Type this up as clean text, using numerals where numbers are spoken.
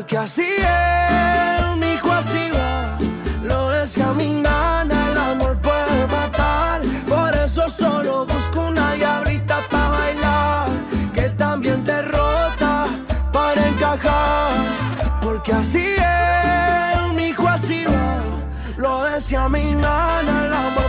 Porque así es, mijo, así va. Lo decía mi nana, el amor puede matar. Por eso solo busco una diablita pa' bailar, que también te rota para encajar. Porque así es, mijo, así va. Lo decía mi nana, el amor